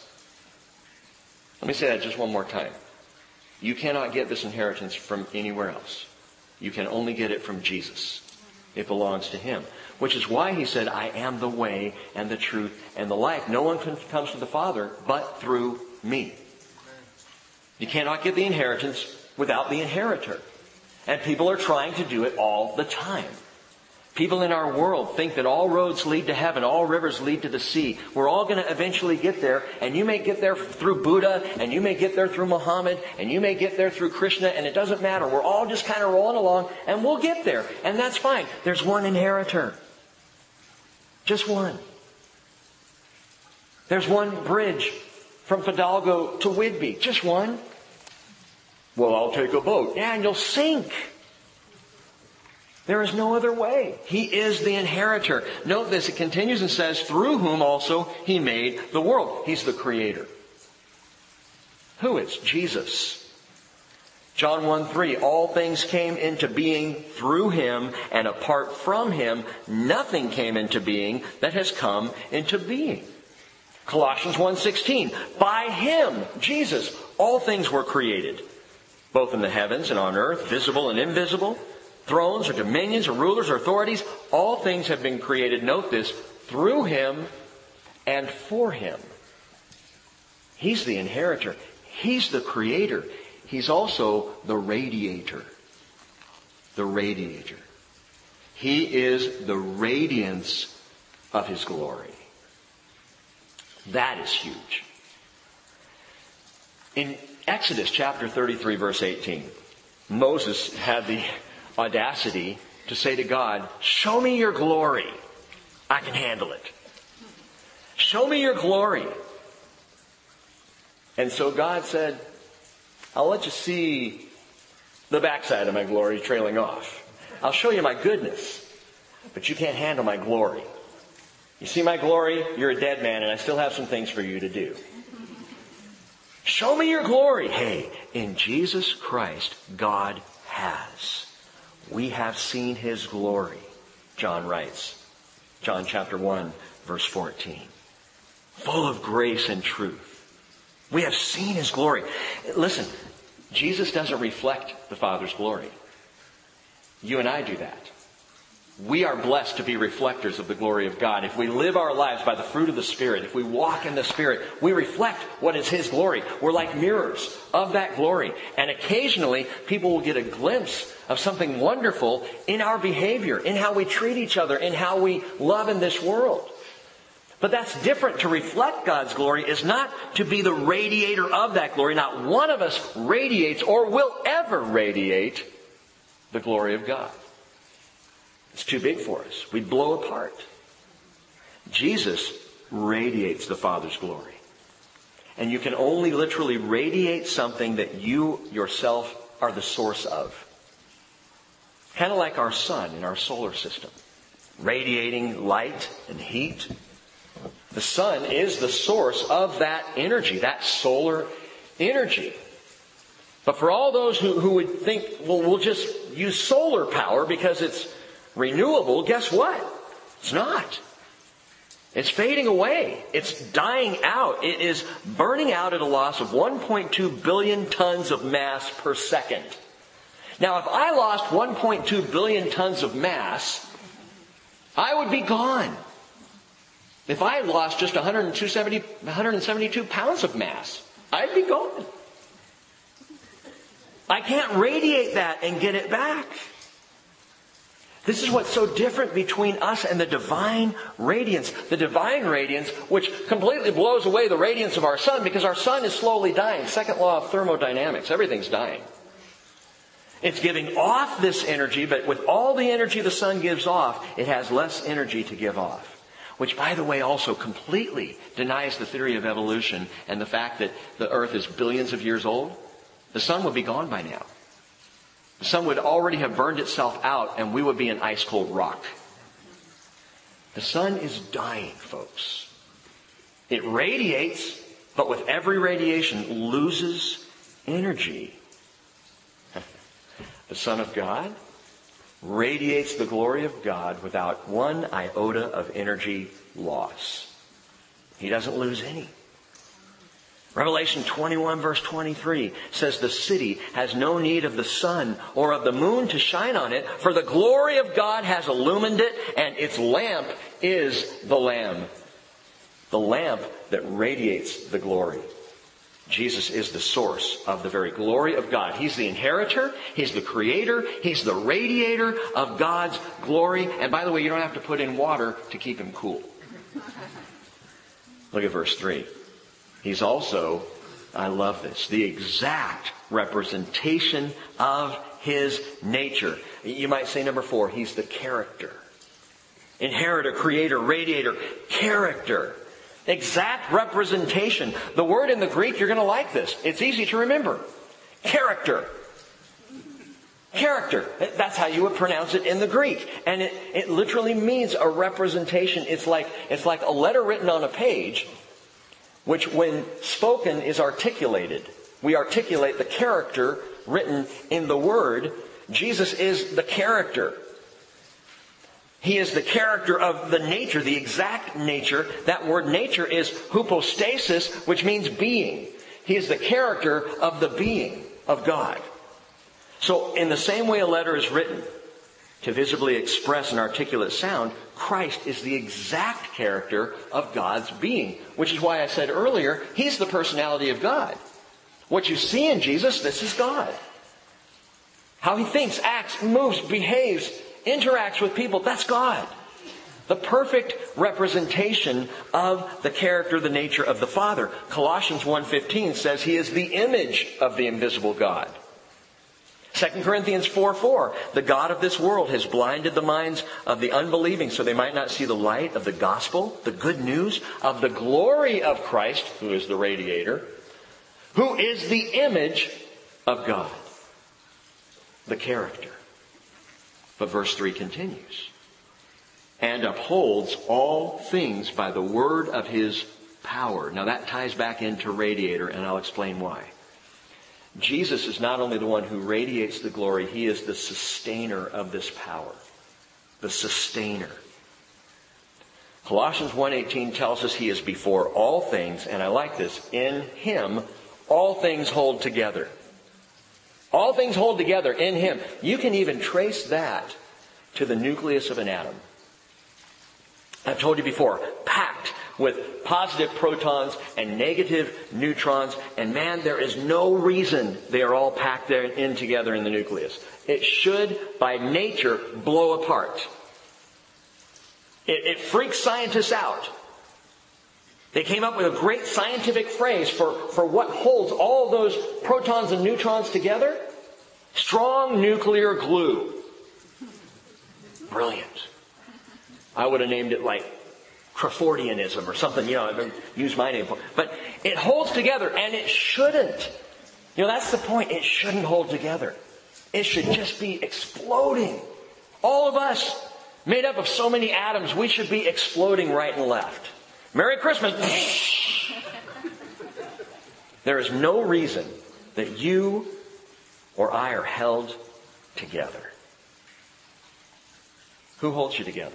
Let me say that just one more time. You cannot get this inheritance from anywhere else. You can only get it from Jesus. It belongs to him. Which is why he said, I am the way and the truth and the life. No one comes to the Father but through me. You cannot get the inheritance without the inheritor. And people are trying to do it all the time. People in our world think that all roads lead to heaven, all rivers lead to the sea. We're all going to eventually get there, and you may get there through Buddha, and you may get there through Muhammad, and you may get there through Krishna, and it doesn't matter. We're all just kind of rolling along, and we'll get there, and that's fine. There's one inheritor. Just one. There's one bridge from Fidalgo to Whidbey. Just one. Well, I'll take a boat. Yeah, and you'll sink. There is no other way. He is the inheritor. Note this, it continues and says, through whom also he made the world. He's the creator. Who is? Jesus. John one three, all things came into being through him, and apart from him, nothing came into being that has come into being. Colossians one sixteen, by him, Jesus, all things were created, both in the heavens and on earth, visible and invisible. Thrones or dominions or rulers or authorities, all things have been created, note this, through him and for him. He's the inheritor. He's the creator. He's also the radiator. The radiator. He is the radiance of his glory. That is huge. In Exodus chapter thirty-three, verse eighteen, Moses had the audacity to say to God, show me your glory. I can handle it. Show me your glory. And so God said, I'll let you see the backside of my glory trailing off. I'll show you my goodness. but you can't handle my glory. You see my glory? You're a dead man, and I still have some things for you to do. Show me your glory. Hey, in Jesus Christ, God has. We have seen His glory, John writes. John chapter one, verse fourteen. Full of grace and truth. We have seen His glory. Listen, Jesus doesn't reflect the Father's glory. You and I do that. We are blessed to be reflectors of the glory of God. If we live our lives by the fruit of the Spirit, if we walk in the Spirit, we reflect what is His glory. We're like mirrors of that glory. And occasionally, people will get a glimpse of something wonderful in our behavior, in how we treat each other, in how we love in this world. But that's different. To reflect God's glory is not to be the radiator of that glory. Not one of us radiates or will ever radiate the glory of God. It's too big for us. We'd blow apart. Jesus radiates the Father's glory. And you can only literally radiate something that you yourself are the source of. Kind of like our sun in our solar system. Radiating light and heat. The sun is the source of that energy, that solar energy. But for all those who, who would think, well, we'll just use solar power because it's renewable, guess what? It's not. It's fading away. It's dying out. It is burning out at a loss of one point two billion tons of mass per second. Now, if I lost one point two billion tons of mass, I would be gone. If I lost just one hundred seventy-two pounds of mass, I'd be gone. I can't radiate that and get it back. This is what's so different between us and the divine radiance. The divine radiance, which completely blows away the radiance of our sun, because our sun is slowly dying. Second law of thermodynamics. Everything's dying. It's giving off this energy, but with all the energy the sun gives off, it has less energy to give off. Which, by the way, also completely denies the theory of evolution and the fact that the earth is billions of years old. The sun would be gone by now. The sun would already have burned itself out and we would be an ice-cold rock. The sun is dying, folks. It radiates, but with every radiation loses energy. The Son of God radiates the glory of God without one iota of energy loss. He doesn't lose any. Revelation twenty-one verse twenty-three says the city has no need of the sun or of the moon to shine on it, for the glory of God has illumined it, and its lamp is the Lamb. The lamp that radiates the glory. Jesus is the source of the very glory of God. He's the inheritor. He's the creator. He's the radiator of God's glory. And by the way, you don't have to put in water to keep him cool. Look at verse three. He's also, I love this, the exact representation of His nature. You might say number four, He's the character. Inheritor, creator, radiator, character. Exact representation. The word in the Greek, you're going to like this. It's easy to remember. Character. Character. That's how you would pronounce it in the Greek. And it, it literally means a representation. It's like, it's like a letter written on a page, which when spoken is articulated. We articulate the character written in the Word. Jesus is the character. He is the character of the nature, the exact nature. That word nature is hypostasis, which means being. He is the character of the being of God. So in the same way a letter is written to visibly express an articulate sound, Christ is the exact character of God's being. Which is why I said earlier, He's the personality of God. What you see in Jesus, this is God. How He thinks, acts, moves, behaves, interacts with people, that's God. The perfect representation of the character, the nature of the Father. Colossians one fifteen says He is the image of the invisible God. Second Corinthians four four, the God of this world has blinded the minds of the unbelieving so they might not see the light of the gospel, the good news of the glory of Christ, who is the radiator, who is the image of God. The character. But verse three continues. and upholds all things by the word of his power. Now that ties back into radiator, and I'll explain why. Jesus is not only the one who radiates the glory, he is the sustainer of this power. The sustainer. Colossians one eighteen tells us he is before all things, and I like this, in him all things hold together. All things hold together in him. You can even trace that to the nucleus of an atom. I've told you before, packed with positive protons and negative neutrons. And man, there is no reason they are all packed there in together in the nucleus. It should, by nature, blow apart. It, it freaks scientists out. They came up with a great scientific phrase for, for what holds all those protons and neutrons together. Strong nuclear glue. Brilliant. I would have named it like Crawfordianism or something, you know, I use my name for it. But it holds together, and it shouldn't. You know, that's the point. It shouldn't hold together. It should just be exploding. All of us, made up of so many atoms, we should be exploding right and left. Merry Christmas. There is no reason that you or I are held together. Who holds you together?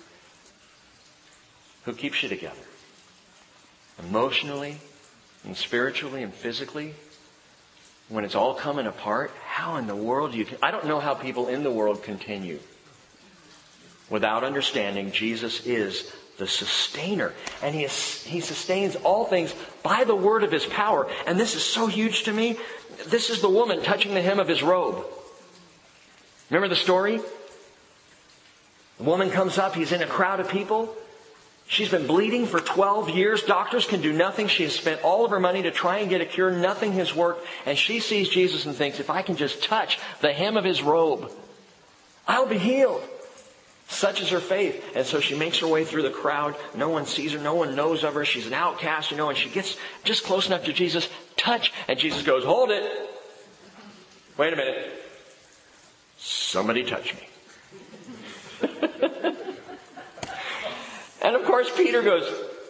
Who keeps you together? Emotionally and spiritually and physically? When it's all coming apart, how in the world do you... I don't know how people in the world continue without understanding Jesus is the sustainer. And he, is, he sustains all things by the word of his power. And this is so huge to me. This is the woman touching the hem of his robe. Remember the story? The woman comes up. He's in a crowd of people. She's been bleeding for twelve years. Doctors can do nothing. She has spent all of her money to try and get a cure. Nothing has worked. And she sees Jesus and thinks, if I can just touch the hem of his robe, I'll be healed. Such is her faith. And so she makes her way through the crowd. No one sees her. No one knows of her. She's an outcast, you know, and she gets just close enough to Jesus. Touch. And Jesus goes, hold it. Wait a minute. Somebody touch me. And of course, Peter goes,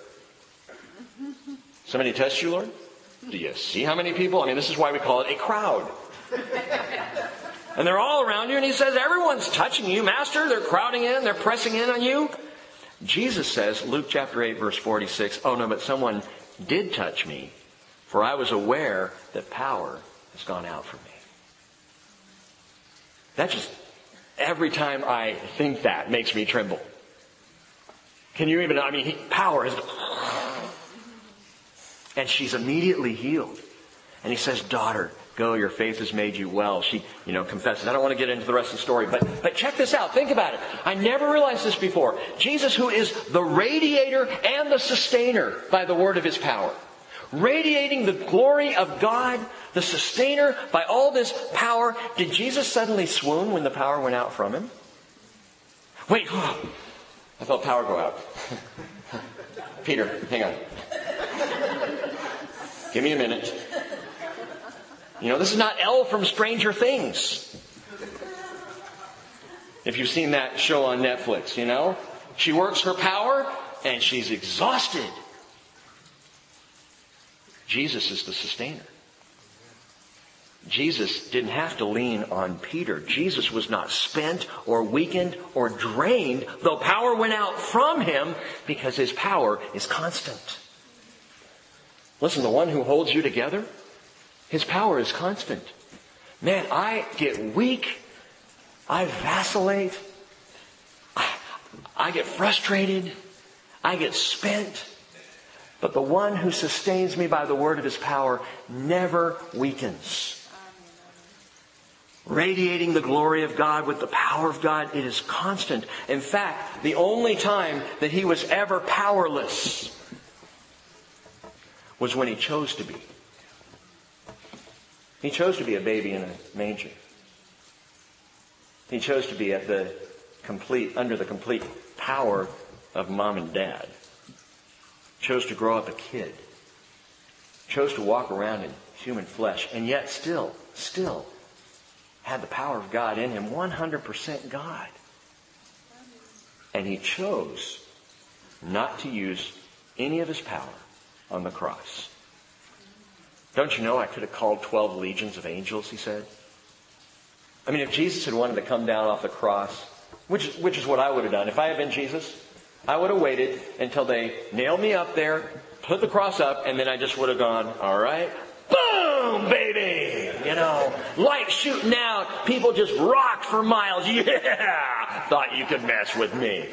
somebody touched you, Lord? Do you see how many people? I mean, this is why we call it a crowd. And they're all around you, and he says, everyone's touching you, Master. They're crowding in, they're pressing in on you. Jesus says, Luke chapter eight, verse forty-six, oh no, but someone did touch me, for I was aware that power has gone out from me. That just, every time I think that, makes me tremble. Can you even, I mean, he, power is... And she's immediately healed. And he says, daughter, go, your faith has made you well. She, you know, confesses. I don't want to get into the rest of the story, but, but check this out. Think about it. I never realized this before. Jesus, who is the radiator and the sustainer by the word of his power. Radiating the glory of God, the sustainer by all this power. Did Jesus suddenly swoon when the power went out from him? Wait, I felt power go out. Peter, hang on. Give me a minute. You know, this is not Elle from Stranger Things. If you've seen that show on Netflix, you know. She works her power and she's exhausted. Jesus is the sustainer. Jesus didn't have to lean on Peter. Jesus was not spent or weakened or drained, though power went out from him, because his power is constant. Listen, the one who holds you together, his power is constant. Man, I get weak. I vacillate. I, I get frustrated. I get spent. But the one who sustains me by the word of his power never weakens. Radiating the glory of God with the power of God, it is constant. In fact, the only time that he was ever powerless was when he chose to be. He chose to be a baby in a manger. He chose to be at the complete, under the complete power of mom and dad. Chose to grow up a kid. Chose to walk around in human flesh. And yet still, still had the power of God in him. one hundred percent God. And he chose not to use any of his power on the cross. Don't you know I could have called twelve legions of angels, he said. I mean, if Jesus had wanted to come down off the cross, which, which is what I would have done. If I had been Jesus, I would have waited until they nailed me up there, put the cross up, and then I just would have gone, all right, boom, baby! You know, light shooting out, people just rocked for miles. Yeah! Thought you could mess with me.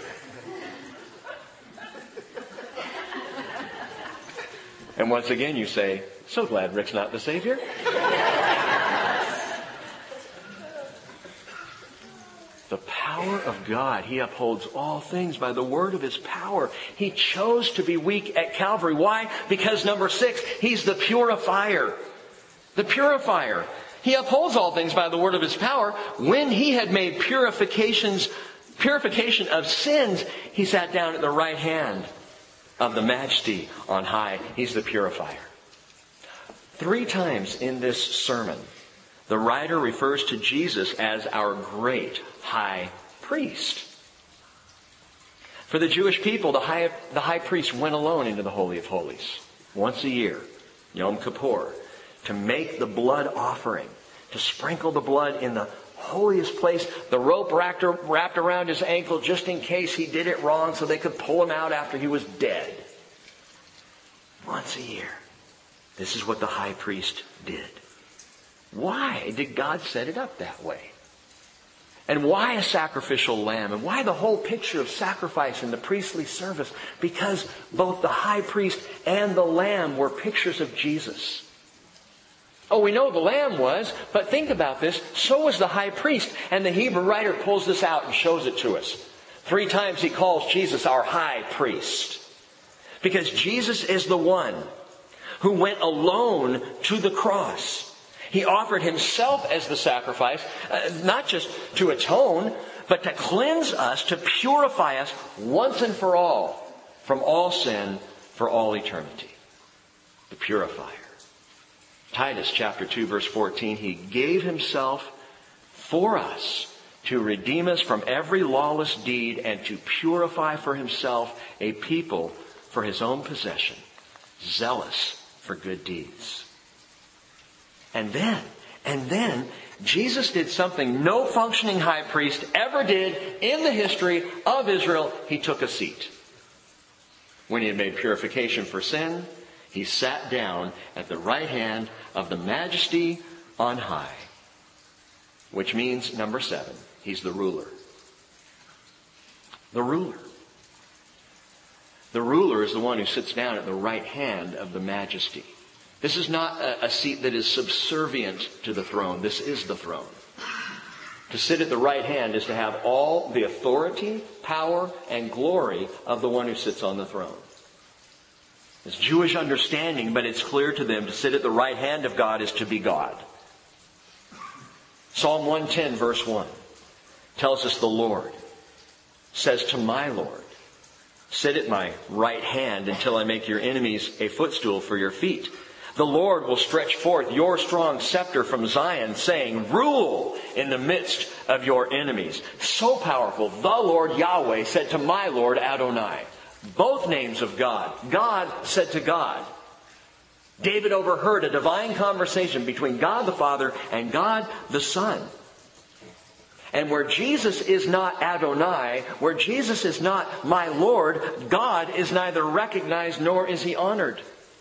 And once again you say, so glad Rick's not the Savior. The power of God. He upholds all things by the word of His power. He chose to be weak at Calvary. Why? Because number six, He's the purifier. The purifier. He upholds all things by the word of His power. When He had made purifications, purification of sins, He sat down at the right hand of the Majesty on high. He's the purifier. Three times in this sermon, the writer refers to Jesus as our great high priest. For the Jewish people, the high, the high priest went alone into the Holy of Holies once a year, Yom Kippur, to make the blood offering, to sprinkle the blood in the holiest place, the rope wrapped, wrapped around his ankle just in case he did it wrong so they could pull him out after he was dead. Once a year. This is what the high priest did. Why did God set it up that way? And why a sacrificial lamb? And why the whole picture of sacrifice in the priestly service? Because both the high priest and the lamb were pictures of Jesus. Oh, we know the lamb was, but think about this. So was the high priest. And the Hebrew writer pulls this out and shows it to us. Three times he calls Jesus our high priest. Because Jesus is the one who went alone to the cross. He offered Himself as the sacrifice, uh, not just to atone, but to cleanse us, to purify us once and for all from all sin for all eternity. The purifier. Titus chapter two verse fourteen, He gave Himself for us to redeem us from every lawless deed and to purify for Himself a people for His own possession, zealous for good deeds. And then, and then, Jesus did something no functioning high priest ever did in the history of Israel. He took a seat. When He had made purification for sin, He sat down at the right hand of the Majesty on high. Which means, number seven, He's the ruler. The ruler. The ruler is the one who sits down at the right hand of the Majesty. This is not a, a seat that is subservient to the throne. This is the throne. To sit at the right hand is to have all the authority, power, and glory of the one who sits on the throne. It's Jewish understanding, but it's clear to them to sit at the right hand of God is to be God. Psalm one ten verse one tells us the Lord says to my Lord, sit at my right hand until I make your enemies a footstool for your feet. The Lord will stretch forth your strong scepter from Zion, saying, rule in the midst of your enemies. So powerful, the Lord Yahweh said to my Lord Adonai. Both names of God. God said to God. David overheard a divine conversation between God the Father and God the Son. And where Jesus is not Adonai, where Jesus is not my Lord, God is neither recognized nor is He honored.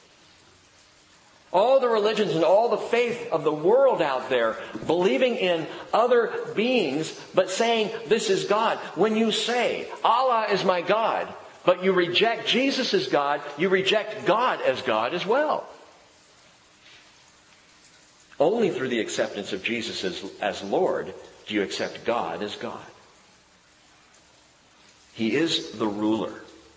All the religions and all the faith of the world out there believing in other beings but saying this is God. When you say Allah is my God, but you reject Jesus as God, you reject God as God as well. Only through the acceptance of Jesus as, as Lord do you accept God as God. He is the ruler.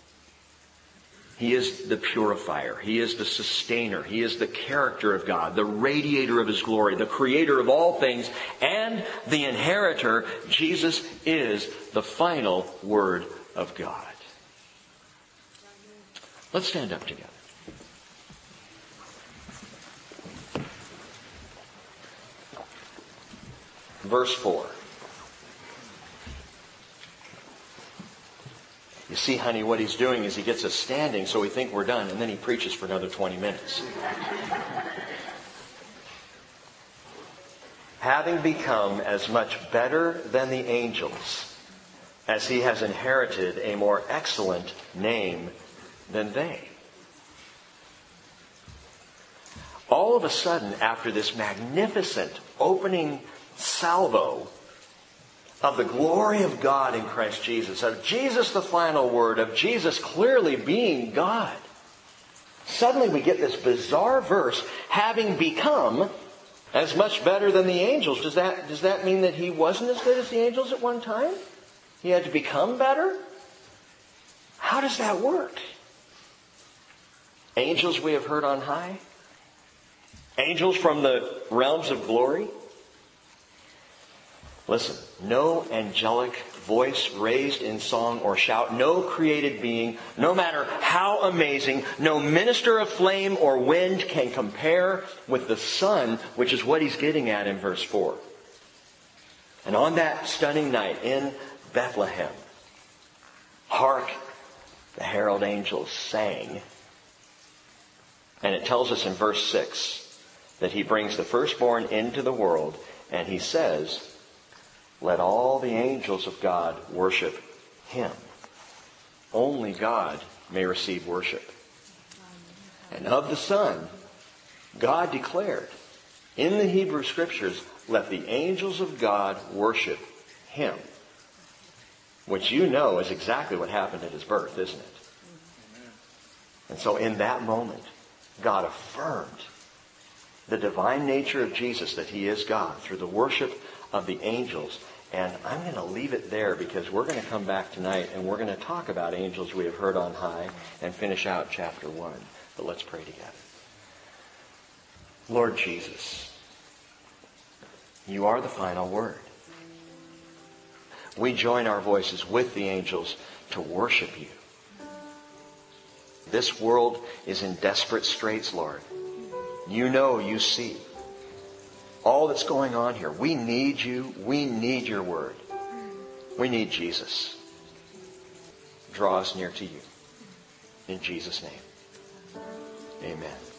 He is the purifier. He is the sustainer. He is the character of God, the radiator of His glory, the creator of all things, and the inheritor. Jesus is the final word of God. Let's stand up together. Verse four. You see, honey, what he's doing is he gets us standing so we think we're done, and then he preaches for another twenty minutes. Having become as much better than the angels, as he has inherited a more excellent name than they. All of a sudden, after this magnificent opening salvo of the glory of God in Christ Jesus, of Jesus the final word, of Jesus clearly being God, suddenly we get this bizarre verse, having become as much better than the angels. Does that, does that mean that he wasn't as good as the angels at one time? He had to become better? How does that work? Angels we have heard on high? Angels from the realms of glory? Listen, no angelic voice raised in song or shout, no created being, no matter how amazing, no minister of flame or wind can compare with the Son, which is what he's getting at in verse four. And on that stunning night in Bethlehem, hark, the herald angels sang. And it tells us in verse six that he brings the firstborn into the world, and he says, let all the angels of God worship him. Only God may receive worship. And of the Son, God declared in the Hebrew Scriptures, let the angels of God worship him. Which you know is exactly what happened at his birth, isn't it? And so in that moment, God affirmed the divine nature of Jesus, that he is God, through the worship of the angels. And I'm going to leave it there because we're going to come back tonight and we're going to talk about angels we have heard on high and finish out chapter one. But let's pray together. Lord Jesus, you are the final word. We join our voices with the angels to worship you. This world is in desperate straits, Lord. You know, you see all that's going on here. We need you. We need your word. We need Jesus. Draw us near to you. In Jesus' name, amen.